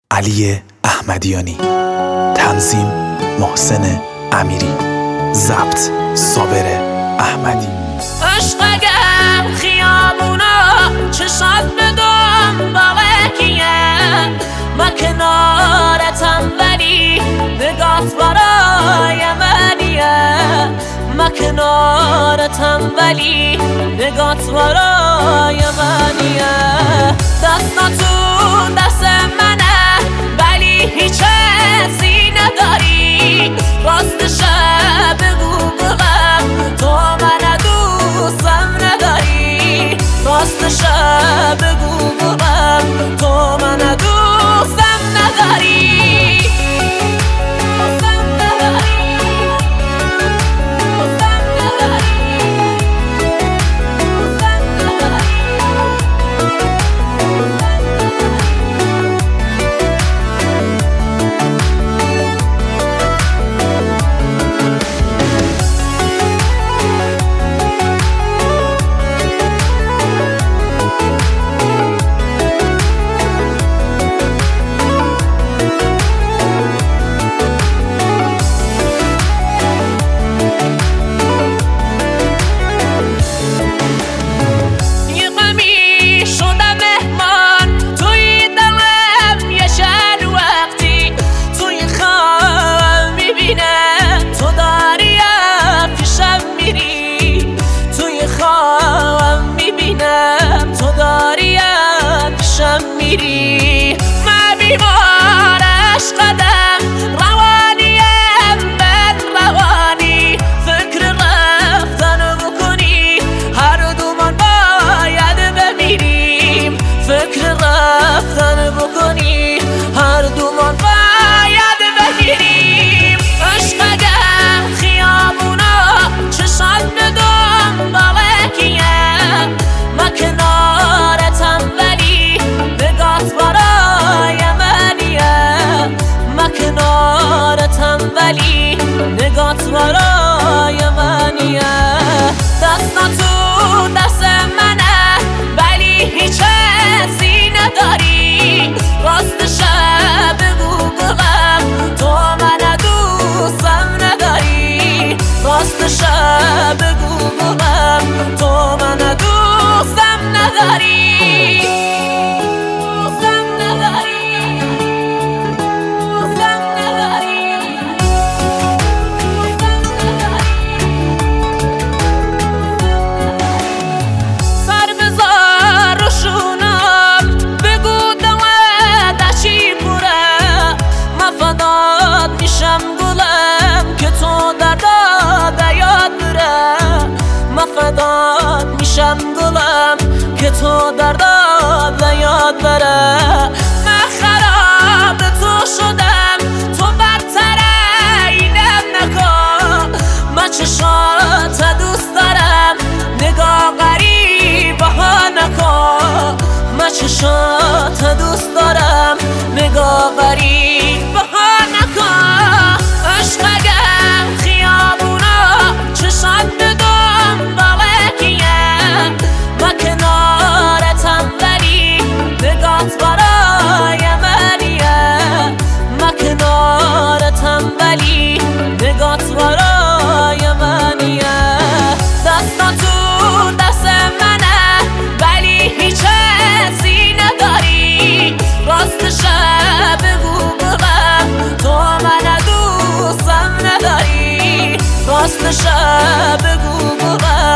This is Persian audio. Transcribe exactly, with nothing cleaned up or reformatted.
علی احمدیانی، تنظیم محسن امیری، ضبط صابر احمدی. عشق اگر خیابونا چشات به دنباله کیه، ما کنارتم ولی نگات برای منیه، ما کنارتم ولی نگات برای منیه. دستاتون دست منه ولی هیچ حسی نداری، راستشه بگو بغم تو من دوستم نداری، راستشه بگو بغم تو من دوستم نداری. من بیمار عشقدم، روانیم من روانی، فکر رفتن بکنی هر دومان باید بمیریم، فکر رفتن بکنی هر دومان باید بمیریم. عشق اگر خیابونا چشات به دنباله کیه، ما کنارتم ولی نگات برای منیه، ما کنارتم ولی نگات برای منیه. دستاتون دست منه ولی هیچ حسی نداری، راستشه بگو بغم تو من دوستم نداری، راستشه بگو بغم تو من دوستم نداری. فدات میشم گلم که تو در داد یاد بره. من خراب تو شدم تو بدتره اینم نکن، من چشات دوست دارم نگاه غریبه ها نکن، من چشات دوست دارم نگاه غریبه ها نکن. عشق اگر خیابونا چشات به دنباله کیه، ما کنارتم ولی نگات برای منیه، ما کنارتم ولی نگات برای منیه. دستاتون دست منه ولی هیچ حسی نداری، راستشه بگو بغم تو من دوستم نداری، راستشه بگو بغم